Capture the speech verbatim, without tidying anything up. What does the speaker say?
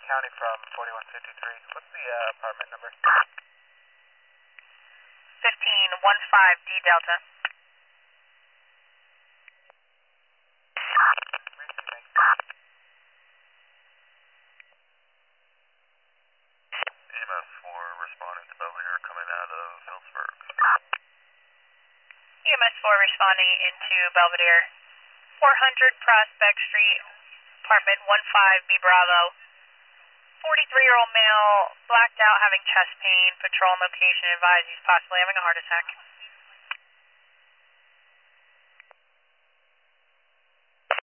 County from forty-one fifty-three. What's the uh, apartment number? fifteen fifteen D Delta. E M S four responding to Belvedere coming out of Phillipsburg. E M S four responding into Belvedere. four hundred Prospect Street, apartment fifteen B Bravo. forty-three-year-old male, blacked out, having chest pain. Patrol location advised he's possibly having a heart attack.